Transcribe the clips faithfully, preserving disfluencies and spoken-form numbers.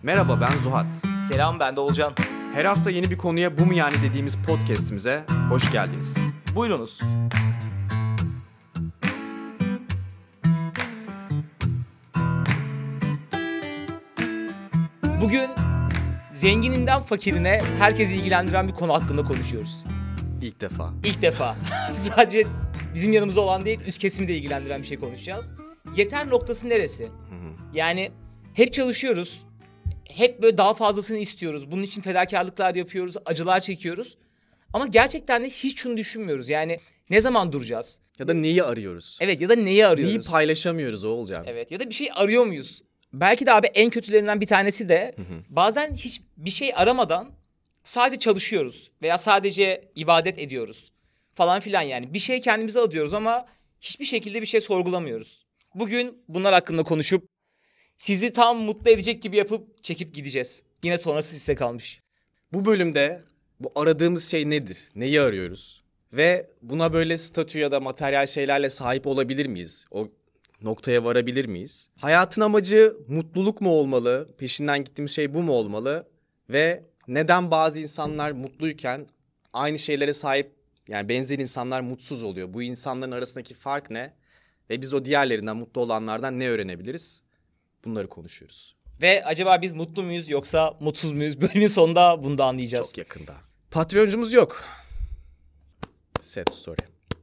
Merhaba, ben Zuhat. Selam, ben de Olcan. Her hafta yeni bir konuya bu mu yani dediğimiz podcast'imize hoş geldiniz. Buyurunuz. Bugün zengininden fakirine herkesi ilgilendiren bir konu hakkında konuşuyoruz. İlk defa. İlk defa. Sadece bizim yanımızda olan değil, üst kesimi de ilgilendiren bir şey konuşacağız. Yeter noktası neresi? Hı hı. Yani hep çalışıyoruz. Hep böyle daha fazlasını istiyoruz. Bunun için fedakarlıklar yapıyoruz, acılar çekiyoruz. Ama gerçekten de hiç şunu düşünmüyoruz. Yani ne zaman duracağız? Ya da neyi arıyoruz? Evet, ya da neyi arıyoruz? Neyi paylaşamıyoruz Oğulcan? Evet, ya da bir şey arıyor muyuz? Belki de abi en kötülerinden bir tanesi de hı hı. bazen hiç bir şey aramadan sadece çalışıyoruz veya sadece ibadet ediyoruz falan filan yani. Bir şey kendimize alıyoruz ama hiçbir şekilde bir şey sorgulamıyoruz. Bugün bunlar hakkında konuşup sizi tam mutlu edecek gibi yapıp çekip gideceğiz. Yine sonrası size kalmış. Bu bölümde bu aradığımız şey nedir? Neyi arıyoruz? Ve buna böyle statü ya da materyal şeylerle sahip olabilir miyiz? O noktaya varabilir miyiz? Hayatın amacı mutluluk mu olmalı? Peşinden gittiğimiz şey bu mu olmalı? Ve neden bazı insanlar mutluyken aynı şeylere sahip, yani benzer insanlar mutsuz oluyor? Bu insanların arasındaki fark ne? Ve biz o diğerlerinden, mutlu olanlardan ne öğrenebiliriz? Bunları konuşuyoruz. Ve acaba biz mutlu muyuz yoksa mutsuz muyuz? Bölümün sonunda bunu da anlayacağız. Çok yakında. Patreoncumuz yok. Sad story.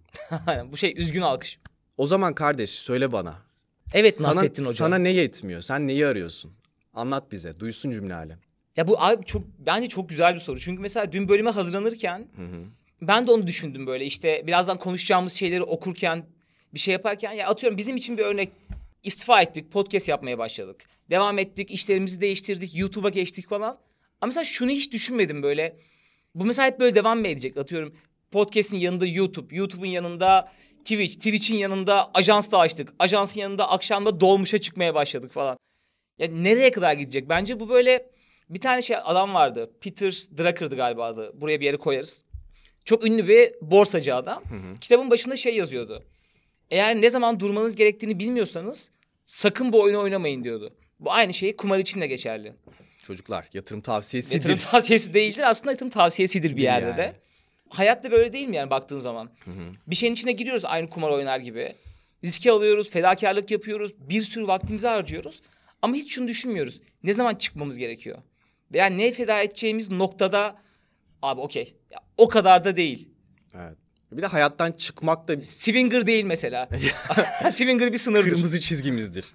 Bu şey üzgün alkış. O zaman kardeş söyle bana. Evet sana, Nasrettin Hoca. Sana ne yetmiyor? Sen neyi arıyorsun? Anlat bize. Duysun cümle alem. Ya bu abi çok bence çok güzel bir soru. Çünkü mesela dün bölüme hazırlanırken hı hı. ben de onu düşündüm böyle. İşte birazdan konuşacağımız şeyleri okurken, bir şey yaparken ya atıyorum bizim için bir örnek. İstifa ettik, podcast yapmaya başladık. Devam ettik, işlerimizi değiştirdik, YouTube'a geçtik falan. Ama mesela şunu hiç düşünmedim böyle. Bu mesela hep böyle devam mı edecek? Atıyorum podcast'in yanında YouTube, YouTube'un yanında Twitch, Twitch'in yanında ajans da açtık. Ajansın yanında akşamda dolmuşa çıkmaya başladık falan. Ya nereye kadar gidecek? Bence bu böyle bir tane şey adam vardı. Peter Drucker'dı galiba adı. Buraya bir yere koyarız. Çok ünlü bir borsacı adam. Hı hı. Kitabın başında şey yazıyordu. Eğer ne zaman durmanız gerektiğini bilmiyorsanız sakın bu oyunu oynamayın diyordu. Bu aynı şey kumar için de geçerli. Çocuklar yatırım tavsiyesidir. Yatırım tavsiyesi değildir aslında yatırım tavsiyesidir bir yerde yani. De. Hayat da böyle değil mi yani baktığın zaman? Hı hı. Bir şeyin içine giriyoruz aynı kumar oynar gibi. Riski alıyoruz, fedakarlık yapıyoruz, bir sürü vaktimizi harcıyoruz. Ama hiç şunu düşünmüyoruz. Ne zaman çıkmamız gerekiyor? Veya ne feda edeceğimiz noktada abi okey o kadar da değil. Evet. Bir de hayattan çıkmak da... Swinger değil mesela. Swinger bir sınırdır. Kırmızı çizgimizdir.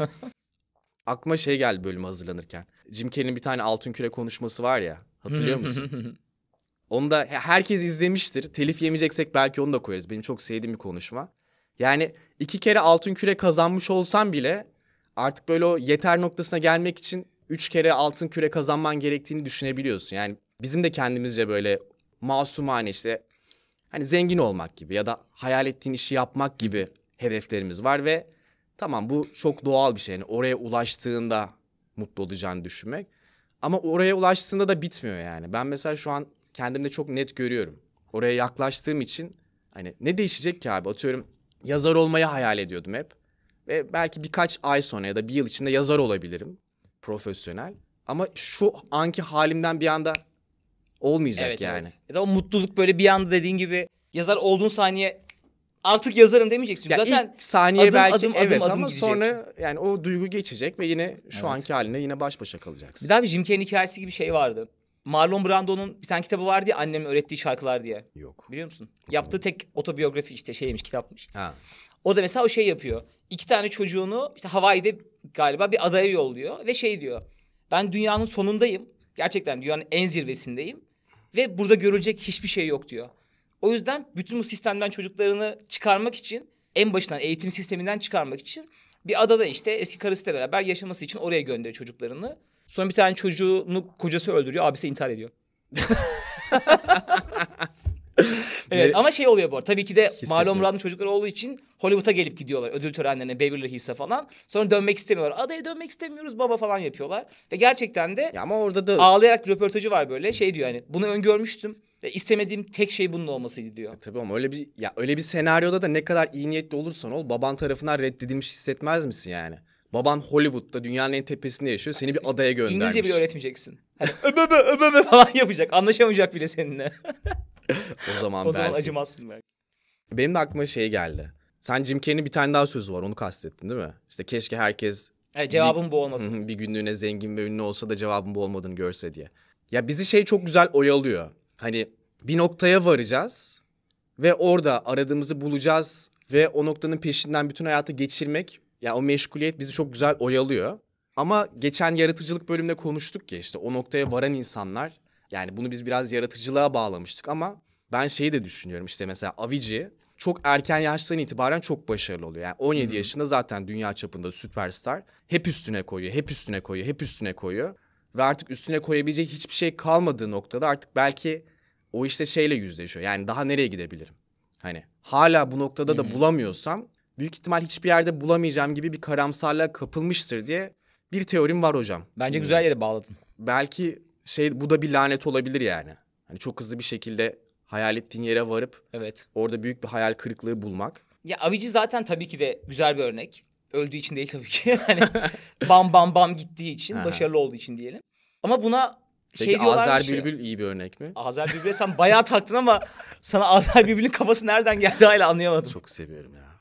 Aklıma şey geldi bölüme hazırlanırken. Jim Carrey'nin bir tane altın küre konuşması var ya. Hatırlıyor musun? Onu da herkes izlemiştir. Telif yemeyeceksek belki onu da koyarız. Benim çok sevdiğim bir konuşma. Yani iki kere altın küre kazanmış olsan bile... artık böyle o yeter noktasına gelmek için... üç kere altın küre kazanman gerektiğini düşünebiliyorsun. Yani bizim de kendimizce böyle masumane işte... hani zengin olmak gibi ya da hayal ettiğin işi yapmak gibi hedeflerimiz var ve tamam bu çok doğal bir şey. Yani oraya ulaştığında mutlu olacağını düşünmek. Ama oraya ulaştığında da bitmiyor yani. Ben mesela şu an kendimde çok net görüyorum. Oraya yaklaştığım için hani ne değişecek ki abi? Atıyorum yazar olmayı hayal ediyordum hep. Ve belki birkaç ay sonra ya da bir yıl içinde yazar olabilirim. Profesyonel. Ama şu anki halimden bir anda... olmayacak evet, yani. Evet. Ya da o mutluluk böyle bir anda dediğin gibi yazar olduğun saniye artık yazarım demeyeceksin. Ya zaten ilk saniye adım, belki adım, evet adım, adım ama gidecek. Sonra yani o duygu geçecek ve yine şu evet. anki haline yine baş başa kalacaksın. Bir daha bir Jim Carrey'in hikayesi gibi bir şey vardı. Marlon Brando'nun bir tane kitabı vardı ya annemin öğrettiği şarkılar diye. Yok. Biliyor musun? Yaptığı tek otobiyografi işte şeymiş kitapmış. Ha. O da mesela o şey yapıyor. İki tane çocuğunu işte Hawaii'de galiba bir adaya yolluyor ve şey diyor. Ben dünyanın sonundayım. Gerçekten dünyanın en zirvesindeyim. Ve burada görülecek hiçbir şey yok diyor. O yüzden bütün bu sistemden çocuklarını çıkarmak için en başından eğitim sisteminden çıkarmak için bir adada işte eski karısıyla beraber yaşaması için oraya gönderiyor çocuklarını. Sonra bir tane çocuğunu kocası öldürüyor, abisi intihar ediyor. Evet ama şey oluyor bu arada. Tabii ki de Marlon Brando'nun çocukları olduğu için Hollywood'a gelip gidiyorlar. Ödül törenlerine, Beverly Hills'e falan. Sonra dönmek istemiyorlar. Adaya dönmek istemiyoruz baba falan yapıyorlar. Ve gerçekten de ya ama orada da ağlayarak röportajı var böyle. Şey diyor hani bunu öngörmüştüm. Ve istemediğim tek şey bunun olmasıydı diyor. E, tabii ama öyle bir ya öyle bir senaryoda da ne kadar iyi niyetli olursan ol baban tarafından reddedilmiş hissetmez misin yani? Baban Hollywood'da dünyanın en tepesinde yaşıyor. Seni bir adaya göndermiş. İngilizce bile öğretmeyeceksin. Hani öbebe öbebe falan yapacak. Anlaşamayacak bile seninle. O zaman O belki. zaman acımazsın belki. Benim de aklıma şey geldi. Sen Jim Carrey'nin bir tane daha sözü var. Onu kastettin değil mi? İşte keşke herkes Evet, cevabım bu olmasın. bir günlüğüne zengin ve ünlü olsa da cevabın bu olmadığını görse diye. Ya bizi şey çok güzel oyalıyor. Hani bir noktaya varacağız ve orada aradığımızı bulacağız ve o noktanın peşinden bütün hayatı geçirmek, ya o meşguliyet bizi çok güzel oyalıyor. Ama geçen yaratıcılık bölümünde konuştuk ya, işte o noktaya varan insanlar, yani bunu biz biraz yaratıcılığa bağlamıştık ama ben şeyi de düşünüyorum, işte mesela Avicii çok erken yaştan itibaren çok başarılı oluyor. Yani on yedi Hı-hı. yaşında zaten dünya çapında süperstar. Hep üstüne koyuyor, hep üstüne koyuyor, hep üstüne koyuyor. Ve artık üstüne koyabileceği hiçbir şey kalmadığı noktada artık belki o işte şeyle yüzleşiyor. Yani daha nereye gidebilirim? Hani hala bu noktada Hı-hı. da bulamıyorsam büyük ihtimal hiçbir yerde bulamayacağım gibi bir karamsarlığa kapılmıştır diye bir teorim var hocam. Bence güzel yere bağladın. Belki şey, bu da bir lanet olabilir yani. Hani çok hızlı bir şekilde hayal ettiğin yere varıp evet. orada büyük bir hayal kırıklığı bulmak. Ya Avicii zaten tabii ki de güzel bir örnek. Öldüğü için değil tabii ki. Hani bam bam bam gittiği için, başarılı olduğu için diyelim. Ama buna şey Peki diyorlarmış Azer ya. Bülbül iyi bir örnek mi? Azer Bülbül'e sen bayağı taktın ama sana Azer Bülbül'ün kafası nereden geldi hala anlayamadım. Çok seviyorum ya.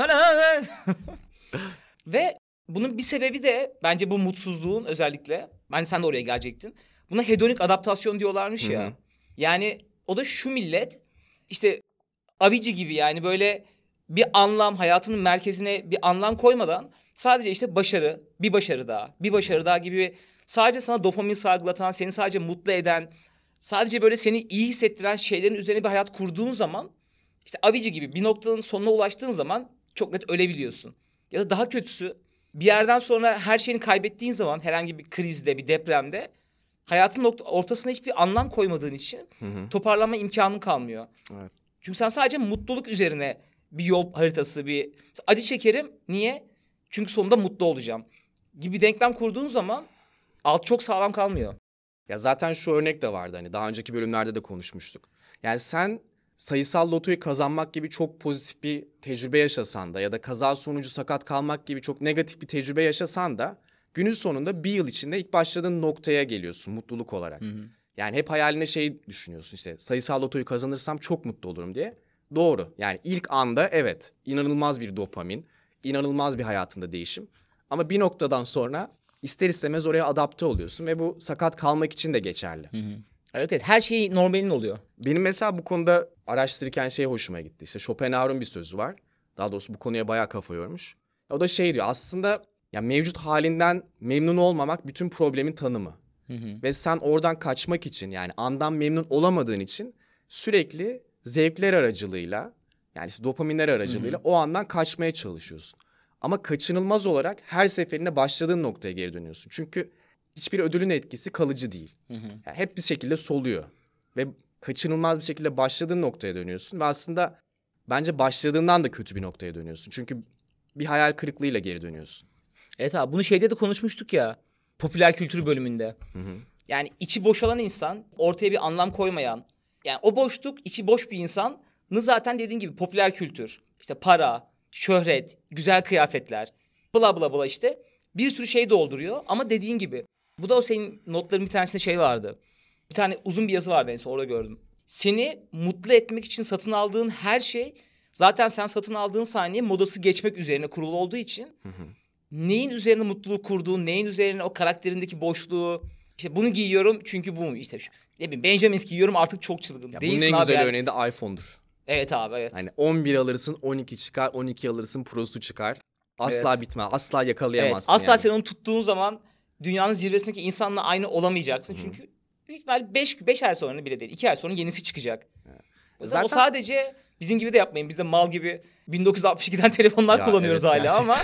Ve bunun bir sebebi de bence bu mutsuzluğun özellikle. Hani sen de oraya gelecektin. Buna hedonik adaptasyon diyorlarmış ya. Hı hı. Yani o da şu millet işte Avicii gibi, yani böyle bir anlam, hayatının merkezine bir anlam koymadan sadece işte başarı, bir başarı daha, bir başarı daha gibi sadece sana dopamin salgılatan, seni sadece mutlu eden, sadece böyle seni iyi hissettiren şeylerin üzerine bir hayat kurduğun zaman işte Avicii gibi bir noktanın sonuna ulaştığın zaman çok net ölebiliyorsun. Ya da daha kötüsü, bir yerden sonra her şeyini kaybettiğin zaman herhangi bir krizde, bir depremde hayatın nokta, ortasına hiçbir anlam koymadığın için hı hı. toparlanma imkanın kalmıyor. Evet. Çünkü sen sadece mutluluk üzerine bir yol haritası, bir acı çekerim. Niye? Çünkü sonunda mutlu olacağım gibi bir denklem kurduğun zaman alt çok sağlam kalmıyor. Ya zaten şu örnek de vardı, hani daha önceki bölümlerde de konuşmuştuk. Yani sen sayısal lotoyu kazanmak gibi çok pozitif bir tecrübe yaşasan da ya da kaza sonucu sakat kalmak gibi çok negatif bir tecrübe yaşasan da günün sonunda bir yıl içinde ilk başladığın noktaya geliyorsun mutluluk olarak. Hı hı. Yani hep hayalinde şey düşünüyorsun, işte sayısal lotoyu kazanırsam çok mutlu olurum diye. Doğru. Yani ilk anda evet, inanılmaz bir dopamin, inanılmaz bir hayatında değişim. Ama bir noktadan sonra ister istemez oraya adapte oluyorsun ve bu sakat kalmak için de geçerli. Hı hı. Evet evet, her şey normalin oluyor. Benim mesela bu konuda araştırırken şey hoşuma gitti. İşte Schopenhauer'un bir sözü var. Daha doğrusu bu konuya bayağı kafa yormuş. O da şey diyor, aslında ya mevcut halinden memnun olmamak bütün problemin tanımı. Hı hı. Ve sen oradan kaçmak için, yani andan memnun olamadığın için sürekli zevkler aracılığıyla, yani işte dopaminler aracılığıyla hı hı. o andan kaçmaya çalışıyorsun. Ama kaçınılmaz olarak her seferinde başladığın noktaya geri dönüyorsun. Çünkü hiçbir ödülün etkisi kalıcı değil. Hı hı. Yani hep bir şekilde soluyor. Ve kaçınılmaz bir şekilde başladığın noktaya dönüyorsun. Ve aslında bence başladığından da kötü bir noktaya dönüyorsun. Çünkü bir hayal kırıklığıyla geri dönüyorsun. Evet abi, bunu şeyde de konuşmuştuk ya. Popüler kültür bölümünde. Hı hı. Yani içi boşalan insan, ortaya bir anlam koymayan. Yani o boşluk, içi boş bir insanı zaten dediğin gibi popüler kültür, işte para, şöhret, güzel kıyafetler, bla bla bla işte bir sürü şey dolduruyor. Ama dediğin gibi, bu da o senin notların bir tanesinde şey vardı. Bir tane uzun bir yazı vardı, en son orada gördüm. Seni mutlu etmek için satın aldığın her şey zaten sen satın aldığın saniye modası geçmek üzerine kurulu olduğu için hı hı. neyin üzerine mutluluk kurduğun, neyin üzerine o karakterindeki boşluğu, işte bunu giyiyorum çünkü bu mu, işte şu, ne bileyim Benjamins giyiyorum artık çok çılgın. Ya bunun en güzel örneği de iPhone'dur. Evet abi, evet. Hani on bir alırsın, on iki çıkar, on iki alırsın, Pro'su çıkar. Asla evet. bitmez, asla yakalayamazsın. Evet, asla yani. Sen onu tuttuğun zaman dünyanın zirvesindeki insanla aynı olamayacaksın. Hı-hı. Çünkü büyük ihtimalle beş, beş ay sonra bile değil, iki ay sonra yenisi çıkacak. Evet. Zaten o sadece bizim gibi de yapmayın. Biz de mal gibi bin dokuz yüz altmış ikiden telefonlar ya kullanıyoruz evet, hala gerçekten. Ama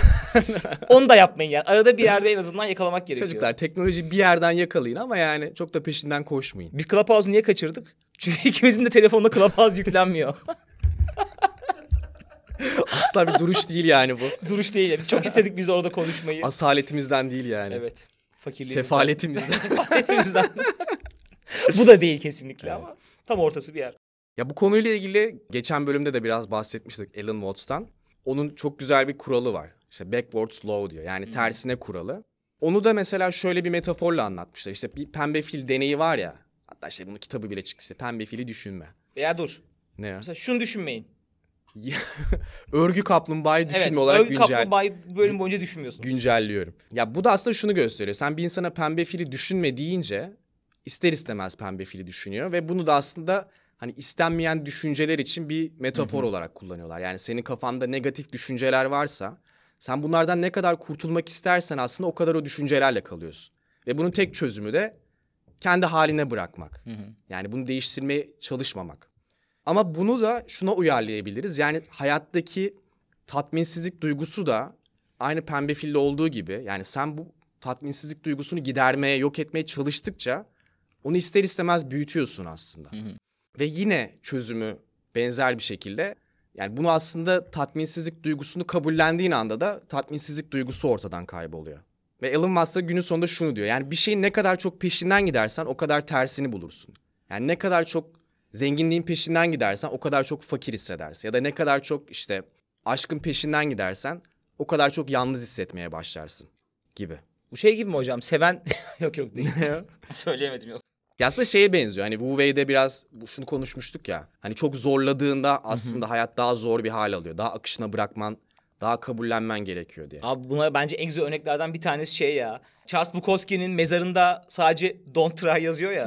onu da yapmayın yani. Arada bir yerde en azından yakalamak gerekiyor. Çocuklar, teknoloji bir yerden yakalayın ama yani çok da peşinden koşmayın. Biz Clubhouse'u niye kaçırdık? Çünkü ikimizin de telefonda Clubhouse yüklenmiyor. Asla bir duruş değil yani bu. Duruş değil. Çok istedik biz orada konuşmayı. Asaletimizden değil yani. Evet. Fakirliğimizden. Sefaletimizden. Sefaletimizden. Bu da değil kesinlikle evet. Ama tam ortası bir yer. Ya bu konuyla ilgili geçen bölümde de biraz bahsetmiştik Alan Watts'tan. Onun çok güzel bir kuralı var. İşte backwards law diyor. Yani tersine kuralı. Onu da mesela şöyle bir metaforla anlatmışlar. İşte bir pembe fil deneyi var ya. Hatta işte bunun kitabı bile çıktı. İşte pembe fili düşünme. Veya dur. Ne ya? Mesela şunu düşünmeyin. Örgü kaplumbağayı düşünme Evet, olarak örgü güncel... kaplumbağayı bölüm boyunca düşünmüyorsun. güncelliyorum. Ya bu da aslında şunu gösteriyor. Sen bir insana pembe fili düşünme deyince ister istemez pembe fili düşünüyor. Ve bunu da aslında hani istenmeyen düşünceler için bir metafor Hı-hı. olarak kullanıyorlar. Yani senin kafanda negatif düşünceler varsa sen bunlardan ne kadar kurtulmak istersen aslında o kadar o düşüncelerle kalıyorsun. Ve bunun tek çözümü de kendi haline bırakmak. Hı-hı. Yani bunu değiştirmeye çalışmamak. Ama bunu da şuna uyarlayabiliriz. Yani hayattaki tatminsizlik duygusu da aynı pembe filde olduğu gibi. Yani sen bu tatminsizlik duygusunu gidermeye, yok etmeye çalıştıkça onu ister istemez büyütüyorsun aslında. Hı hı. Ve yine çözümü benzer bir şekilde, yani bunu aslında tatminsizlik duygusunu kabullendiğin anda da tatminsizlik duygusu ortadan kayboluyor. Ve Elon Musk da günün sonunda şunu diyor. Yani bir şeyin ne kadar çok peşinden gidersen o kadar tersini bulursun. Yani ne kadar çok zenginliğin peşinden gidersen o kadar çok fakir hissedersin. Ya da ne kadar çok işte aşkın peşinden gidersen o kadar çok yalnız hissetmeye başlarsın gibi. Bu şey gibi mi hocam? Seven... yok yok değil. Söyleyemedim yok. Ya aslında şeye benziyor. Hani Wu Wei'de biraz şunu konuşmuştuk ya. Hani çok zorladığında aslında Hı-hı. hayat daha zor bir hal alıyor. Daha akışına bırakman, daha kabullenmen gerekiyor diye. Abi buna bence en güzel örneklerden bir tanesi şey ya. Charles Bukowski'nin mezarında sadece "Don't try" yazıyor ya.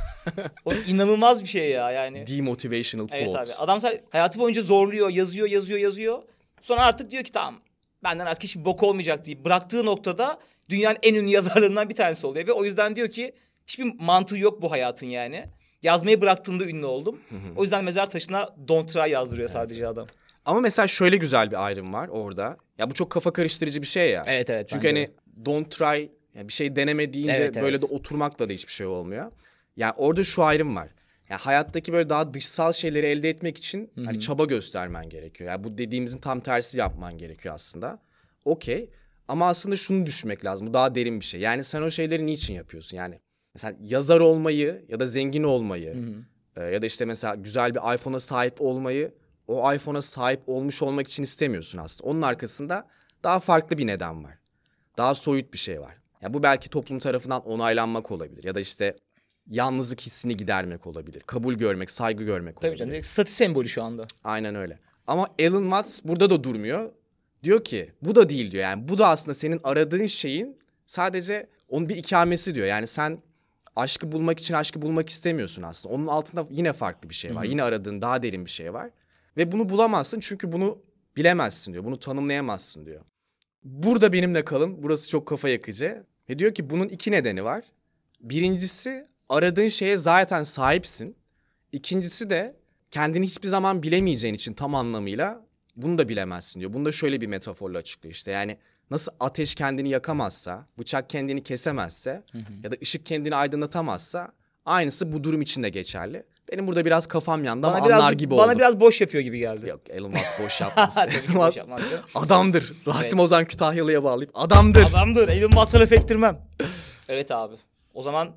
O inanılmaz bir şey ya yani. Demotivational quote. Evet abi. Adam hayatı boyunca zorluyor, yazıyor, yazıyor, yazıyor. Sonra artık diyor ki tamam benden artık hiçbir bok olmayacak deyip bıraktığı noktada dünyanın en ünlü yazarlarından bir tanesi oluyor. Ve o yüzden diyor ki hiçbir mantığı yok bu hayatın yani. Yazmayı bıraktığımda ünlü oldum. Hı hı. O yüzden mezar taşına "Don't try" yazdırıyor evet. sadece adam. Ama mesela şöyle güzel bir ayrım var orada. Ya bu çok kafa karıştırıcı bir şey ya. Evet evet. Çünkü hani de. "Don't try" yani bir şey deneme deyince evet, böyle evet. de oturmakla da hiçbir şey olmuyor. Yani orada şu ayrım var. Yani hayattaki böyle daha dışsal şeyleri elde etmek için Hı-hı. hani çaba göstermen gerekiyor. Yani bu dediğimizin tam tersi yapman gerekiyor aslında. Okey. Ama aslında şunu düşünmek lazım. Bu daha derin bir şey. Yani sen o şeyleri niçin yapıyorsun? Yani mesela yazar olmayı ya da zengin olmayı e, ya da işte mesela güzel bir iPhone'a sahip olmayı o iPhone'a sahip olmuş olmak için istemiyorsun aslında. Onun arkasında daha farklı bir neden var. Daha soyut bir şey var. Ya bu belki toplum tarafından onaylanmak olabilir ya da işte yalnızlık hissini gidermek olabilir. Kabul görmek, saygı görmek Tabii olabilir. Tabii canım. Statü sembolü şu anda. Aynen öyle. Ama Elon Musk burada da durmuyor. Diyor ki bu da değil diyor. Yani bu da aslında senin aradığın şeyin sadece onun bir ikamesi diyor. Yani sen aşkı bulmak için aşkı bulmak istemiyorsun aslında. Onun altında yine farklı bir şey var. Hı-hı. Yine aradığın daha derin bir şey var. Ve bunu bulamazsın çünkü bunu bilemezsin diyor. Bunu tanımlayamazsın diyor. Burada benimle kalın. Burası çok kafa yakıcı. Ve diyor ki bunun iki nedeni var. Birincisi aradığın şeye zaten sahipsin. İkincisi de kendini hiçbir zaman bilemeyeceğin için tam anlamıyla bunu da bilemezsin diyor. Bunu da şöyle bir metaforla açıklıyor işte. Yani nasıl ateş kendini yakamazsa, bıçak kendini kesemezse hı hı. ya da ışık kendini aydınlatamazsa aynısı bu durum için de geçerli. Benim burada biraz kafam yandı ama biraz, anlar gibi bana oldu. Bana biraz boş yapıyor gibi geldi. Yok Elon Musk boş yapmaz. Elon Musk adamdır. Rasim evet. Ozan Kütahyalı'ya bağlayıp adamdır. Adamdır. Elon Musk'a laf ettirmem. Evet abi. O zaman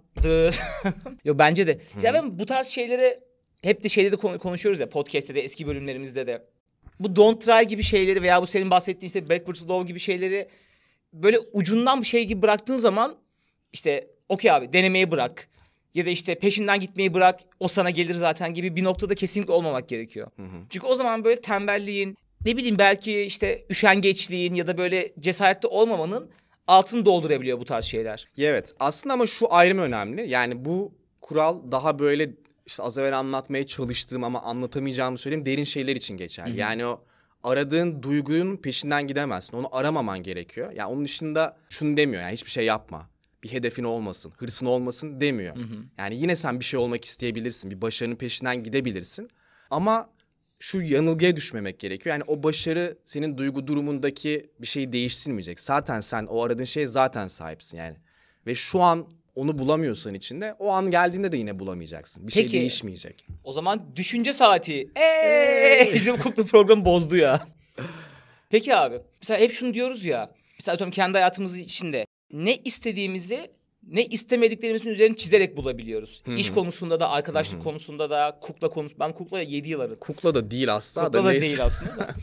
Yo bence de. Ya ben bu tarz şeyleri hep de şeyde de konuşuyoruz ya podcast'te de eski bölümlerimizde de. Bu "Don't try" gibi şeyleri veya bu senin bahsettiğin işte "backwards law" gibi şeyleri böyle ucundan bir şey gibi bıraktığın zaman işte okey abi denemeyi bırak. Ya da işte peşinden gitmeyi bırak, o sana gelir zaten gibi bir noktada kesinlikle olmamak gerekiyor. Hı hı. Çünkü o zaman böyle tembelliğin, ne bileyim belki işte üşengeçliğin ya da böyle cesaretli olmamanın altını doldurabiliyor bu tarz şeyler. Evet aslında ama şu ayrım önemli. Yani bu kural daha böyle işte az evvel anlatmaya çalıştığım ama anlatamayacağımı söyleyeyim derin şeyler için geçerli. Hı hı. Yani o aradığın duygunun peşinden gidemezsin. Onu aramaman gerekiyor. Yani onun dışında şunu demiyor yani hiçbir şey yapma. Bir hedefin olmasın, hırsın olmasın demiyor. Hı hı. Yani yine sen bir şey olmak isteyebilirsin, bir başarının peşinden gidebilirsin. Ama şu yanılgıya düşmemek gerekiyor. Yani o başarı senin duygu durumundaki bir şeyi değiştirmeyecek. Zaten sen o aradığın şeye zaten sahipsin yani. Ve şu an onu bulamıyorsan içinde o an geldiğinde de yine bulamayacaksın. Bir Peki, şey değişmeyecek. O zaman düşünce saati. Eee bizim kuklu programı bozdu ya. Peki abi mesela hep şunu diyoruz ya. Mesela kendi hayatımız içinde. Ne istediğimizi, ne istemediklerimizin üzerine çizerek bulabiliyoruz. Hı-hı. İş konusunda da, arkadaşlık Hı-hı. konusunda da, kukla konusunda. Ben kuklaya yedi yıl aradım. Kukla da değil aslında. Kukla da, da değil aslında.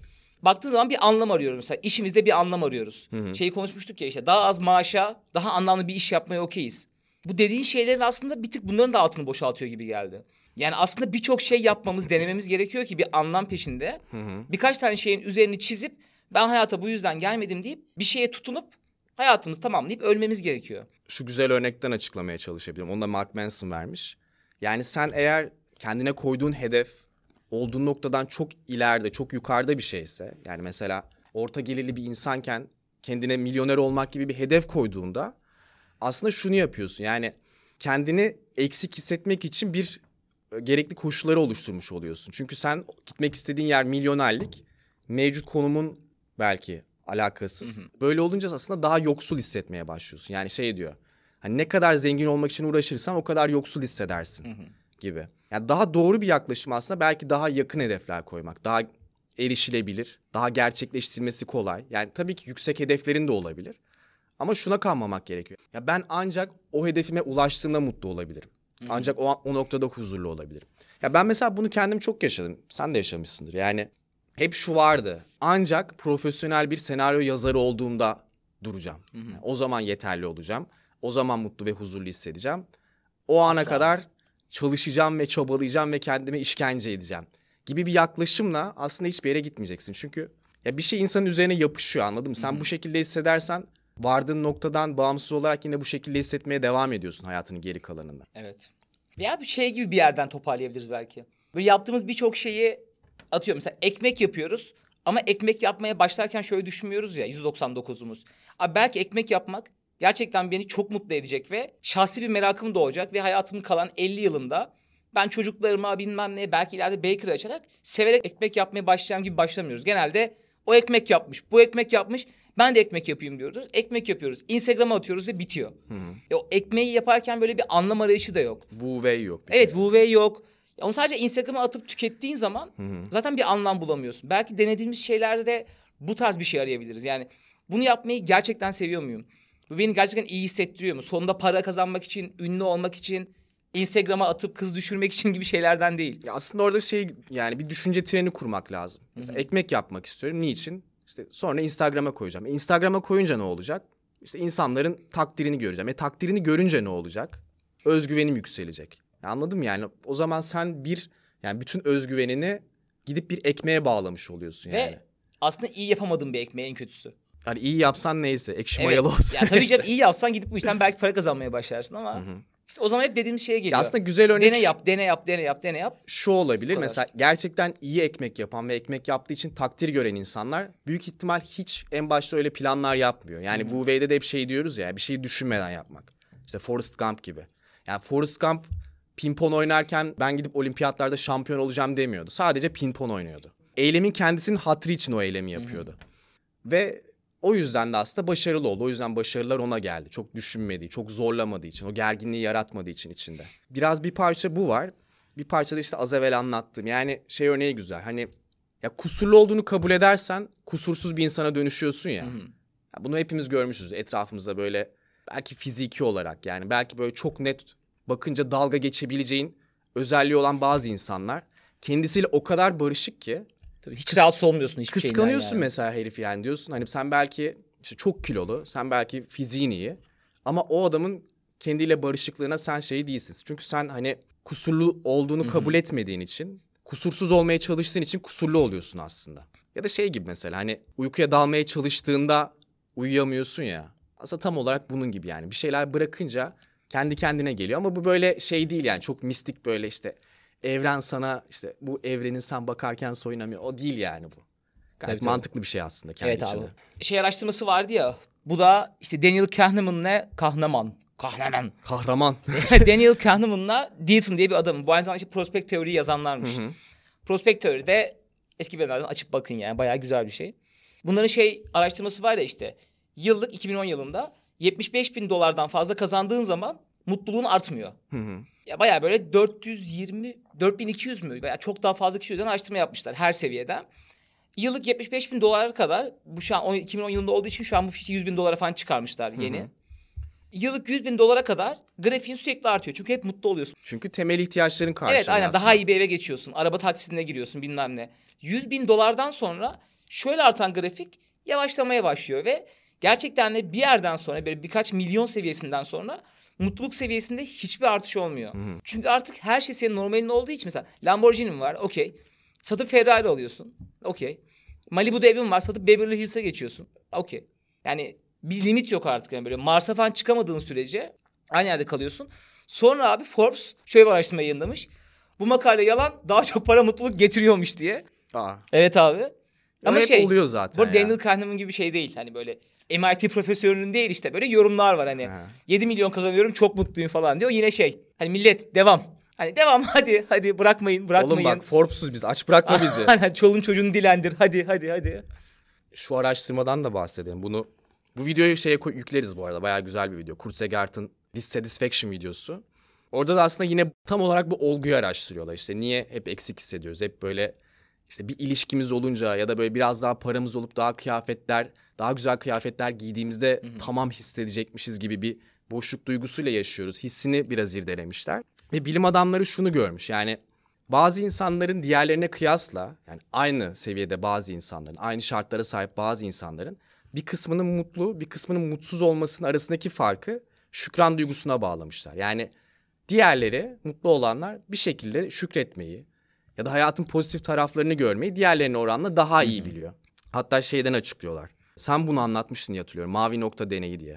baktığın zaman bir anlam arıyoruz mesela. İşimizde bir anlam arıyoruz. Hı hı. Şeyi konuşmuştuk ya işte daha az maaşa daha anlamlı bir iş yapmaya okeyiz. Bu dediğin şeylerin aslında bir tık bunların da altını boşaltıyor gibi geldi. Yani aslında birçok şey yapmamız, denememiz gerekiyor ki bir anlam peşinde. Hı hı. Birkaç tane şeyin üzerini çizip ben hayata bu yüzden gelmedim deyip bir şeye tutunup hayatımızı tamamlayıp ölmemiz gerekiyor. Şu güzel örnekten açıklamaya çalışabilirim. Onu da Mark Manson vermiş. Yani sen eğer kendine koyduğun hedef olduğun noktadan çok ileride, çok yukarıda bir şeyse... yani mesela orta gelirli bir insanken kendine milyoner olmak gibi bir hedef koyduğunda... aslında şunu yapıyorsun. Yani kendini eksik hissetmek için bir gerekli koşulları oluşturmuş oluyorsun. Çünkü sen gitmek istediğin yer milyonerlik. Mevcut konumun belki alakasız. Hı hı. Böyle olunca aslında daha yoksul hissetmeye başlıyorsun. Yani şey diyor. Hani ne kadar zengin olmak için uğraşırsan o kadar yoksul hissedersin, hı hı, gibi. Yani daha doğru bir yaklaşım aslında belki daha yakın hedefler koymak. Daha erişilebilir, daha gerçekleştirilmesi kolay. Yani tabii ki yüksek hedeflerin de olabilir. Ama şuna kalmamak gerekiyor. Ya ben ancak o hedefime ulaştığımda mutlu olabilirim. Hı-hı. Ancak o, o noktada huzurlu olabilirim. Ya ben mesela bunu kendim çok yaşadım. Sen de yaşamışsındır. Yani hep şu vardı. Ancak profesyonel bir senaryo yazarı olduğumda duracağım. Yani o zaman yeterli olacağım. O zaman mutlu ve huzurlu hissedeceğim. O ana Asla. kadar çalışacağım ve çabalayacağım ve kendime işkence edeceğim gibi bir yaklaşımla aslında hiçbir yere gitmeyeceksin. Çünkü ya bir şey insanın üzerine yapışıyor, anladın mı? Sen Hı-hı. bu şekilde hissedersen vardığın noktadan bağımsız olarak yine bu şekilde hissetmeye devam ediyorsun hayatının geri kalanında. Evet. Ya bir şey gibi bir yerden toparlayabiliriz belki. Böyle yaptığımız birçok şeyi atıyorum. Mesela ekmek yapıyoruz ama ekmek yapmaya başlarken şöyle düşünmüyoruz ya yüzde doksan dokuzumuz. Abi belki ekmek yapmak gerçekten beni çok mutlu edecek ve şahsi bir merakım doğacak ve hayatımın kalan elli yılında ben çocuklarıma bilmem ne belki ileride bakery açarak severek ekmek yapmaya başlayacağım gibi başlamıyoruz. Genelde o ekmek yapmış, bu ekmek yapmış, ben de ekmek yapayım diyoruz. Ekmek yapıyoruz, Instagram'a atıyoruz ve bitiyor. Hı hı. E o ekmeği yaparken böyle bir anlam arayışı da yok. Wu Wei yok. Evet, Wu Wei yok. Ya onu sadece Instagram'a atıp tükettiğin zaman hı hı. zaten bir anlam bulamıyorsun. Belki denediğimiz şeylerde de bu tarz bir şey arayabiliriz. Yani bunu yapmayı gerçekten seviyor muyum? Bu beni gerçekten iyi hissettiriyor mu? Sonunda para kazanmak için, ünlü olmak için, Instagram'a atıp kız düşürmek için gibi şeylerden değil. Ya aslında orada şey, yani bir düşünce treni kurmak lazım. Mesela Hı-hı. ekmek yapmak istiyorum. Niçin? İşte sonra Instagram'a koyacağım. E Instagram'a koyunca ne olacak? İşte insanların takdirini göreceğim. E takdirini görünce ne olacak? Özgüvenim yükselecek. Ya anladın mı yani? O zaman sen bir yani bütün özgüvenini gidip bir ekmeğe bağlamış oluyorsun yani. Ve aslında iyi yapamadığın bir ekmeğe en kötüsü. Yani iyi yapsan neyse, ekşi mayalı evet. olsun. Ya tabii canım iyi yapsan gidip bu işten belki para kazanmaya başlarsın ama Hı-hı. işte o zaman hep dediğimiz şeye geliyor. Ya aslında güzel örnek. Dene yap, dene yap, dene yap, dene yap. Şu olabilir mesela gerçekten iyi ekmek yapan ve ekmek yaptığı için takdir gören insanlar büyük ihtimal hiç en başta öyle planlar yapmıyor. Yani Wu Wei'de de hep şey diyoruz ya, bir şeyi düşünmeden yapmak. İşte Forrest Gump gibi. Yani Forrest Gump pimpon oynarken ben gidip olimpiyatlarda şampiyon olacağım demiyordu. Sadece pimpon oynuyordu. Eylemin kendisinin hatırı için o eylemi yapıyordu. Hı-hı. Ve o yüzden de aslında başarılı oldu. O yüzden başarılar ona geldi. Çok düşünmediği, çok zorlamadığı için, o gerginliği yaratmadığı için içinde. Biraz bir parça bu var. Bir parça da işte az evvel anlattığım. Yani şey örneği güzel. Hani ya kusurlu olduğunu kabul edersen kusursuz bir insana dönüşüyorsun ya. Hı hı. Ya bunu hepimiz görmüşüz etrafımızda böyle belki fiziki olarak yani belki böyle çok net bakınca dalga geçebileceğin özelliği olan bazı insanlar kendisiyle o kadar barışık ki tabii hiç Kıs- rahatsız olmuyorsun hiçbir şeyden kıskanıyorsun yani. mesela herif yani diyorsun hani sen belki işte çok kilolu, sen belki fiziğin iyi ama o adamın kendiyle barışıklığına sen şey değilsin. Çünkü sen hani kusurlu olduğunu Hı-hı. kabul etmediğin için, kusursuz olmaya çalıştığın için kusurlu oluyorsun aslında. Ya da şey gibi mesela hani uykuya dalmaya çalıştığında uyuyamıyorsun ya. Aslında tam olarak bunun gibi yani bir şeyler bırakınca kendi kendine geliyor ama bu böyle şey değil yani çok mistik böyle işte evren sana işte bu evrenin sen bakarken soyunamıyor. O değil yani bu. Gayet tabii, mantıklı tabii. bir şey aslında kendi evet, içinde. Evet abi. Şey araştırması vardı ya. Bu da işte Daniel Kahneman'la Kahneman. Kahneman. Kahraman. Daniel Kahneman'la Deaton diye bir adam. Bu aynı zamanda işte prospekt teoriyi yazanlarmış. Hı hı. Prospekt teoride eski bölümlerden açıp bakın yani bayağı güzel bir şey. Bunların şey araştırması var ya işte. Yıllık iki bin on yılında yetmiş beş bin dolardan fazla kazandığın zaman mutluluğun artmıyor. Hı hı. Ya bayağı böyle dört yüz yirmi, dört bin iki yüz mü? Veya çok daha fazla kişi üzerine araştırma yapmışlar her seviyeden. Yıllık yetmiş beş bin dolar kadar bu şu an iki bin on yılında olduğu için şu an bu fişi yüz bin dolara falan çıkarmışlar yeni. Hı hı. Yıllık yüz bin dolara kadar grafiğin sürekli artıyor. Çünkü hep mutlu oluyorsun. Çünkü temel ihtiyaçların karşılıyor. Evet aynen aslında. Daha iyi bir eve geçiyorsun. Araba taksisine giriyorsun bilmem ne. yüz bin dolardan sonra Şöyle artan grafik yavaşlamaya başlıyor ve gerçekten de bir yerden sonra böyle birkaç milyon seviyesinden sonra mutluluk seviyesinde hiçbir artış olmuyor. Hı-hı. Çünkü artık her şey senin normalin olduğu için mesela Lamborghini'm var, okey. Satıp Ferrari alıyorsun, okey. Malibu'da evin var, satıp Beverly Hills'e geçiyorsun, okey. Yani bir limit yok artık, yani böyle Mars'a falan çıkamadığın sürece aynı yerde kalıyorsun. Sonra abi Forbes şöyle bir araştırma yayınlamış. Bu makale yalan, daha çok para mutluluk getiriyormuş diye. Aa. Evet abi. Ama hep şey oluyor zaten. Bu Daniel Kahneman gibi bir şey değil. Hani böyle M I T profesörünün değil, işte böyle yorumlar var hani. Ha. yedi milyon kazanıyorum, çok mutluyum falan diyor. Yine şey hani millet devam. Hani devam, hadi hadi bırakmayın bırakmayın. Oğlum bak Forbes'uz biz, aç bırakma bizi. Hani çoluğun çocuğunu dilendir, hadi hadi hadi. Şu araştırmadan da bahsedelim. Bunu bu videoyu şeye yükleriz bu arada. Bayağı güzel bir video. Kurzgesagt'ın Dissatisfaction videosu. Orada da aslında yine tam olarak bu olguyu araştırıyorlar. İşte niye hep eksik hissediyoruz? Hep böyle işte bir ilişkimiz olunca ya da böyle biraz daha paramız olup daha kıyafetler, daha güzel kıyafetler giydiğimizde Hı-hı. tamam hissedecekmişiz gibi bir boşluk duygusuyla yaşıyoruz. Hissini biraz irdelemişler. Ve bilim adamları şunu görmüş. Yani bazı insanların diğerlerine kıyasla, yani aynı seviyede bazı insanların, aynı şartlara sahip bazı insanların bir kısmının mutlu, bir kısmının mutsuz olmasının arasındaki farkı şükran duygusuna bağlamışlar. Yani diğerleri, mutlu olanlar bir şekilde şükretmeyi ya da hayatın pozitif taraflarını görmeyi diğerlerine oranla daha iyi biliyor. Hatta şeyden açıklıyorlar. Sen bunu anlatmıştın diye hatırlıyorum. Mavi nokta deneyi diye.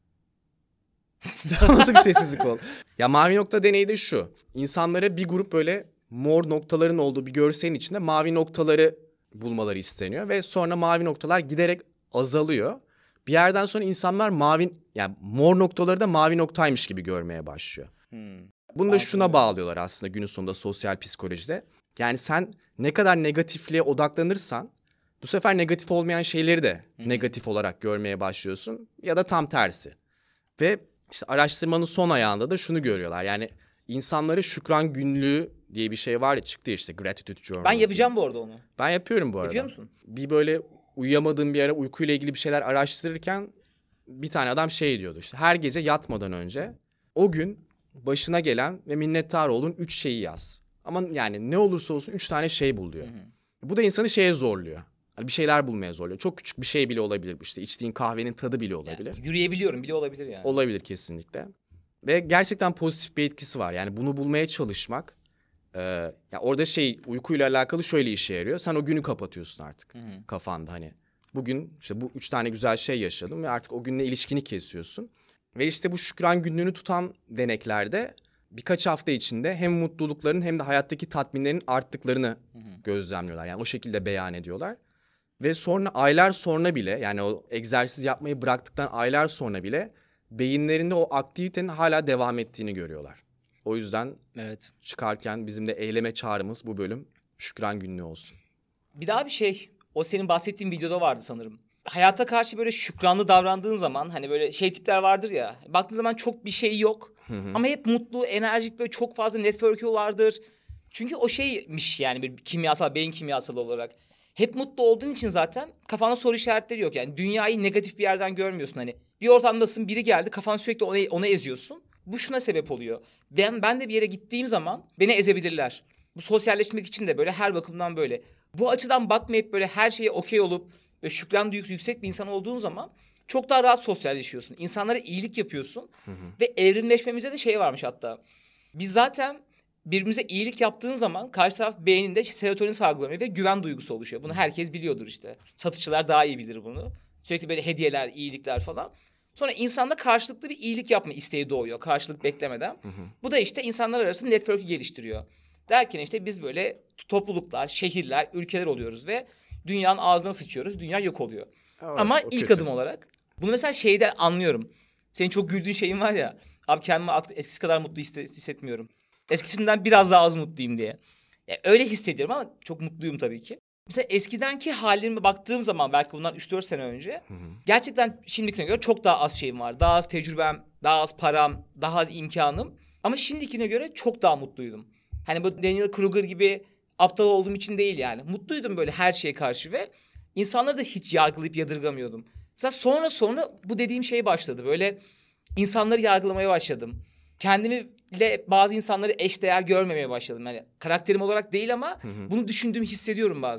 Nasıl bir sessizlik oldu? Ya mavi nokta deneyi de şu. İnsanlara bir grup böyle mor noktaların olduğu bir görselin içinde mavi noktaları bulmaları isteniyor. Ve sonra mavi noktalar giderek azalıyor. Bir yerden sonra insanlar mavi, yani mor noktaları da mavi noktaymış gibi görmeye başlıyor. Hmm. Bunu da şuna bağlıyorlar aslında günün sonunda sosyal psikolojide. Yani sen ne kadar negatifliğe odaklanırsan bu sefer negatif olmayan şeyleri de Hı-hı. negatif olarak görmeye başlıyorsun ya da tam tersi. Ve işte araştırmanın son ayağında da şunu görüyorlar. Yani insanlara şükran günlüğü diye bir şey var ya, çıktı işte, Gratitude Journal. Ben yapacağım bu arada onu. Ben yapıyorum bu arada. Yapıyor musun? Bir böyle uyuyamadığım bir ara uykuyla ilgili bir şeyler araştırırken bir tane adam şey diyordu işte, her gece yatmadan önce o gün başına gelen ve minnettar olduğun üç şeyi yaz. Ama yani ne olursa olsun üç tane şey bul diyor. Hı hı. Bu da insanı şeye zorluyor. Hani bir şeyler bulmaya zorluyor. Çok küçük bir şey bile olabilir. İşte içtiğin kahvenin tadı bile olabilir. Yani yürüyebiliyorum bile olabilir yani. Olabilir kesinlikle. Ve gerçekten pozitif bir etkisi var. Yani bunu bulmaya çalışmak. E, ya orada şey, uykuyla alakalı şöyle işe yarıyor. Sen o günü kapatıyorsun artık hı hı. kafanda hani. Bugün işte bu üç tane güzel şey yaşadım ve artık o günle ilişkini kesiyorsun. Ve işte bu şükran günlüğünü tutan deneklerde birkaç hafta içinde hem mutlulukların hem de hayattaki tatminlerin arttıklarını hı hı. gözlemliyorlar. Yani o şekilde beyan ediyorlar. Ve sonra aylar sonra bile, yani o egzersiz yapmayı bıraktıktan aylar sonra bile beyinlerinde o aktivitenin hala devam ettiğini görüyorlar. O yüzden evet. çıkarken bizim de eyleme çağrımız bu bölüm şükran günlüğü olsun. Bir daha bir şey, o senin bahsettiğin videoda vardı sanırım. Hayata karşı böyle şükranlı davrandığın zaman hani böyle şey tipler vardır ya. Baktığın zaman çok bir şey yok. Hı hı. Ama hep mutlu, enerjik, böyle çok fazla network'ü vardır. Çünkü o şeymiş yani bir kimyasal, beyin kimyasalı olarak. Hep mutlu olduğun için zaten kafanda soru işaretleri yok. Yani dünyayı negatif bir yerden görmüyorsun hani. Bir ortamdasın, biri geldi, kafanı sürekli ona, ona eziyorsun. Bu şuna sebep oluyor. Ben, ben de bir yere gittiğim zaman beni ezebilirler. Bu sosyalleşmek için de böyle, her bakımdan böyle. Bu açıdan bakmayıp böyle her şeye okey olup ve şükran duygusu yüksek bir insan olduğun zaman çok daha rahat sosyalleşiyorsun. İnsanlara iyilik yapıyorsun. Hı hı. Ve evrimleşmemizde de şey varmış hatta. Biz zaten birbirimize iyilik yaptığın zaman karşı taraf beyninde serotonin salgılanıyor ve güven duygusu oluşuyor. Bunu herkes biliyordur işte. Satıcılar daha iyi bilir bunu. Sürekli böyle hediyeler, iyilikler falan. Sonra insanda karşılıklı bir iyilik yapma isteği doğuyor. Karşılık beklemeden. Hı hı. Bu da işte insanlar arasında network'ü geliştiriyor. Derken işte biz böyle topluluklar, şehirler, ülkeler oluyoruz ve dünyanın ağzına sıçıyoruz. Dünya yok oluyor. Evet, ama ilk kötü. adım olarak. Bunu mesela şeyde anlıyorum. Senin çok güldüğün şeyin var ya. Abi kendimi artık eskisi kadar mutlu hissetmiyorum. Eskisinden biraz daha az mutluyum diye. Ya öyle hissediyorum ama çok mutluyum tabii ki. Mesela eskidenki halime baktığım zaman, belki bundan üç dört sene önce, hı hı. gerçekten şimdikine göre çok daha az şeyim var. Daha az tecrübem, daha az param, daha az imkanım. Ama şimdikine göre çok daha mutluydum. Hani bu Daniel Kruger gibi aptal olduğum için değil yani. Mutluydum böyle her şeye karşı ve insanları da hiç yargılayıp yadırgamıyordum. Mesela sonra sonra bu dediğim şey başladı. Böyle insanları yargılamaya başladım. Kendimi ile bazı insanları eşdeğer görmemeye başladım. Yani karakterim olarak değil ama hı hı. bunu düşündüğümü hissediyorum bazen.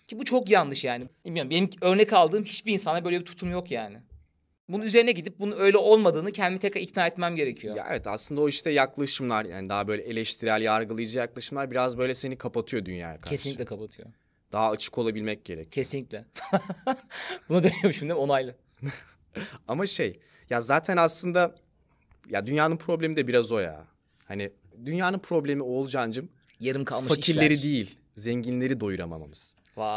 Ki bu çok yanlış yani. Bilmiyorum, benim örnek aldığım hiçbir insana böyle bir tutum yok yani. Bunun üzerine gidip bunun öyle olmadığını kendimi tekrar ikna etmem gerekiyor. Ya evet, aslında o işte yaklaşımlar, yani daha böyle eleştirel, yargılayıcı yaklaşımlar biraz böyle seni kapatıyor dünyaya karşı. Kesinlikle kapatıyor. Daha açık olabilmek gerek. Kesinlikle. Buna dönüyormuşum değil mi? Onaylı. Ama şey, ya zaten aslında ya dünyanın problemi de biraz o ya. Hani dünyanın problemi Oğulcancığım, Yarım kalmış fakirleri işler. değil, zenginleri doyuramamamız.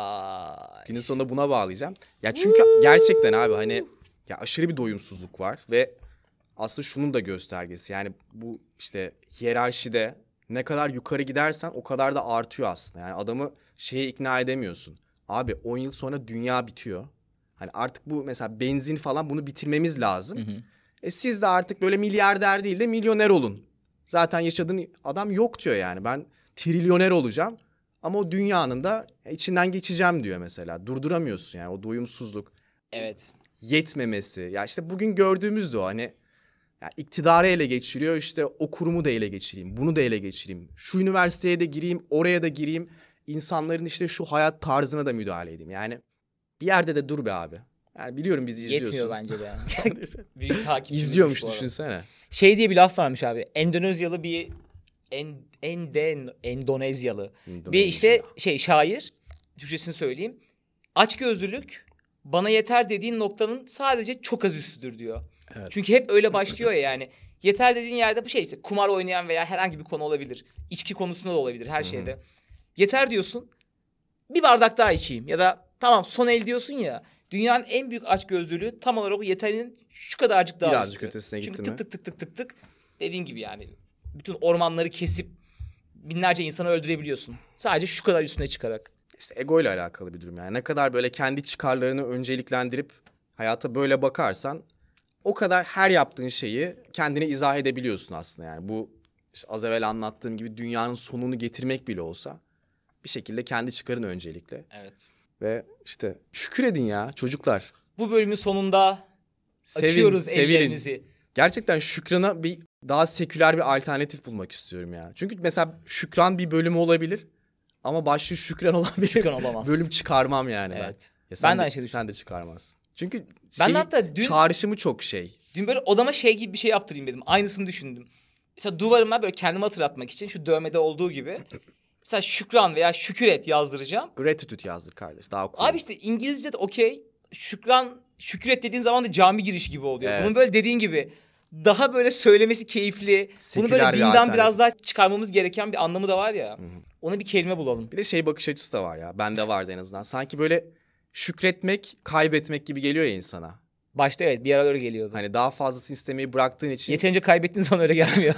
Vay. Günün sonunda buna bağlayacağım. Ya çünkü gerçekten abi hani ya aşırı bir doyumsuzluk var ve aslında şunun da göstergesi. Yani bu işte hiyerarşide ne kadar yukarı gidersen o kadar da artıyor aslında. Yani adamı şeye ikna edemiyorsun. Abi on yıl sonra dünya bitiyor. Hani artık bu mesela benzin falan, bunu bitirmemiz lazım. Hı hı. E siz de artık böyle milyarder değil de milyoner olun. Zaten yaşadığın adam yok diyor yani. Ben trilyoner olacağım ama o dünyanın da içinden geçeceğim diyor mesela. Durduramıyorsun yani o doyumsuzluk. Evet. Yetmemesi. Ya işte bugün gördüğümüz de o hani ya iktidarı ele geçiriyor, işte o kurumu da ele geçireyim, bunu da ele geçireyim. Şu üniversiteye de gireyim, oraya da gireyim. İnsanların işte şu hayat tarzına da müdahale edeyim. Yani bir yerde de dur be abi. Yani biliyorum bizi izliyorsun. Yetmiyor bence de yani. Büyük takipçimiz İzliyormuş bu arada. düşünsene. Şey diye bir laf varmış abi. Endonezyalı bir en, Enden, Endonezyalı. Endonezya. Bir işte şey şair. Türkçesini söyleyeyim. Açgözlülük bana yeter dediğin noktanın sadece çok az üstüdür diyor. Evet. Çünkü hep öyle başlıyor ya yani. Yeter dediğin yerde bu şey işte kumar oynayan veya herhangi bir konu olabilir. İçki konusunda da olabilir her şeyde. Yeter diyorsun. Bir bardak daha içeyim ya da tamam son el diyorsun ya. Dünyanın en büyük açgözlülüğü tam olarak o yeterinin şu kadarcık daha Birazcık üstü. ötesine gitti Çünkü mi? tık tık tık tık tık tık dediğin gibi yani. Bütün ormanları kesip binlerce insanı öldürebiliyorsun. Sadece şu kadar üstüne çıkarak. İşte ego ile alakalı bir durum yani. Ne kadar böyle kendi çıkarlarını önceliklendirip hayata böyle bakarsan o kadar her yaptığın şeyi kendine izah edebiliyorsun aslında yani. Bu işte az evvel anlattığım gibi dünyanın sonunu getirmek bile olsa bir şekilde kendi çıkarın öncelikle. Evet. Ve işte şükür edin ya çocuklar. Bu bölümün sonunda Sevin, açıyoruz sevilin. ellerimizi. Gerçekten Şükran'a bir daha seküler bir alternatif bulmak istiyorum ya. Çünkü mesela Şükran bir bölümü olabilir ama başlığı Şükran olan bir Şükran olamaz. bölüm çıkarmam yani Evet. ben. Ya sen Ben de de, aynı şeyi sen de çıkarmazsın. Çünkü Ben şey, de hatta dün- çağrışımı çok şey. Dün böyle odama şey gibi bir şey yaptırayım dedim. Aynısını düşündüm. Mesela duvarıma böyle kendimi hatırlatmak için şu dövmede olduğu gibi mesela şükran veya şükür et yazdıracağım. Gratitude yazdır kardeş. Daha cool. Abi işte İngilizce de okey. Şükran, şükür et dediğin zaman da cami girişi gibi oluyor. Evet. Bunun böyle dediğin gibi daha böyle söylemesi keyifli. Bunu Seküler böyle bir dinden alternatif. biraz daha çıkarmamız gereken bir anlamı da var ya. Ona bir kelime bulalım. Bir de şey bakış açısı da var ya. Bende vardı en azından. Sanki böyle şükretmek, kaybetmek gibi geliyor ya insana. Başta evet bir ara öyle geliyordu. Hani daha fazlasını istemeyi bıraktığın için Yeterince kaybettiğin zaman öyle gelmiyor.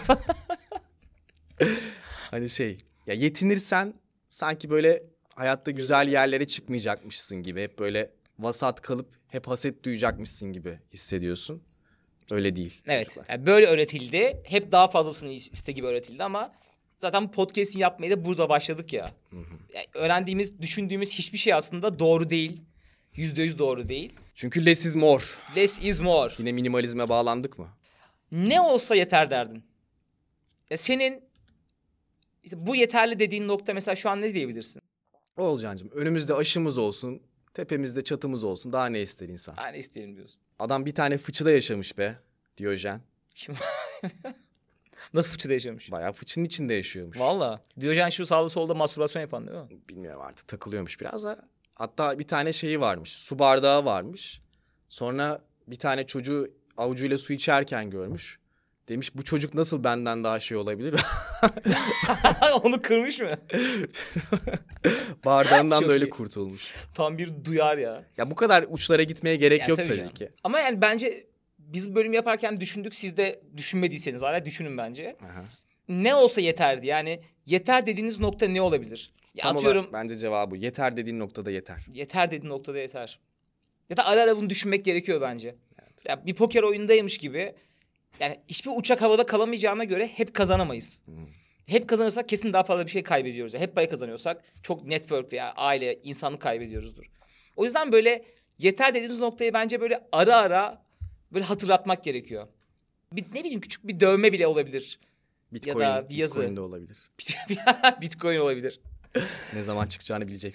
hani şey ya yetinirsen sanki böyle hayatta güzel yerlere çıkmayacakmışsın gibi. Hep böyle vasat kalıp hep haset duyacakmışsın gibi hissediyorsun. Öyle değil. Evet. çocuklar. Yani böyle öğretildi. Hep daha fazlasını iste gibi öğretildi ama zaten bu podcast'in yapmaya da burada başladık ya. Yani öğrendiğimiz, düşündüğümüz hiçbir şey aslında doğru değil. Yüzde yüz doğru değil. Çünkü less is more. Less is more. Yine minimalizme bağlandık mı? Ne olsa yeter derdin. Ya senin işte bu yeterli dediğin nokta mesela şu an ne diyebilirsin? Oğulcancığım önümüzde aşımız olsun, tepemizde çatımız olsun. Daha ne ister insan? Ha ne isteyelim diyorsun. Adam bir tane fıçıda yaşamış be Diyojen. Kim? Nasıl fıçıda yaşamış? Bayağı fıçının içinde yaşıyormuş. Valla. Diyojen şu sağda solda mastürbasyon yapan değil mi? Bilmiyorum artık takılıyormuş biraz da. Hatta bir tane şeyi varmış. Su bardağı varmış. Sonra bir tane çocuğu avucuyla su içerken görmüş. Demiş bu çocuk nasıl benden daha şey olabilir? Onu kırmış mı? Bardağından Çok da öyle iyi. kurtulmuş. Tam bir duyar ya. Ya bu kadar uçlara gitmeye gerek Yani yok tabii tabii, canım. ki. Ama yani bence biz bölüm yaparken düşündük. Siz de düşünmediyseniz hala düşünün bence. Aha. Ne olsa yeterdi. Yani yeter dediğiniz nokta ne olabilir? Ya Tam atıyorum olarak bence cevabı yeter dediğin noktada yeter. yeter dediğin noktada yeter. Ya da ara ara bunu düşünmek gerekiyor bence. Ya bir poker oyundaymış gibi. Yani hiçbir uçak havada kalamayacağına göre hep kazanamayız. Hep kazanırsak kesin daha fazla bir şey kaybediyoruz. Yani hep pay kazanıyorsak çok network veya aile, insanlık kaybediyoruzdur. O yüzden böyle yeter dediğiniz noktayı bence böyle ara ara böyle hatırlatmak gerekiyor. Bir, ne bileyim küçük bir dövme bile olabilir. Bitcoin, Ya da bir yazı. Bitcoin de olabilir. Bitcoin olabilir. Ne zaman çıkacağını bileceksin.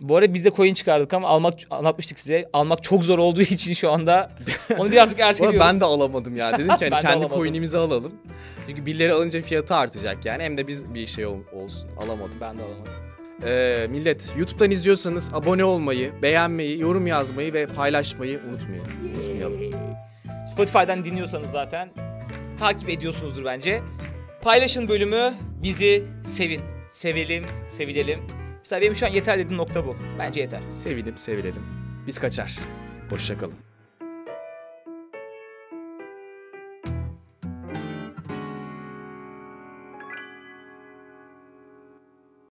Bu arada biz de coin çıkardık ama almak anlatmıştık size. Almak çok zor olduğu için şu anda onu birazcık erteliyoruz. Ben de alamadım ya. Dedim ki hani Ben de kendi alamadım. coin'imizi alalım. Çünkü birileri alınca fiyatı artacak yani. Hem de biz bir şey ol- olsun. Alamadım. Ben de alamadım. Ee, millet YouTube'dan izliyorsanız abone olmayı, beğenmeyi, yorum yazmayı ve paylaşmayı unutmayın. Unutmayalım. Spotify'dan dinliyorsanız zaten takip ediyorsunuzdur bence. Paylaşın bölümü, bizi sevin. Sevelim, sevilelim. Mesela benim şu an yeter dediğim nokta bu. Bence yeter. Sevilim, sevilelim. Biz kaçar. Hoşça kalın.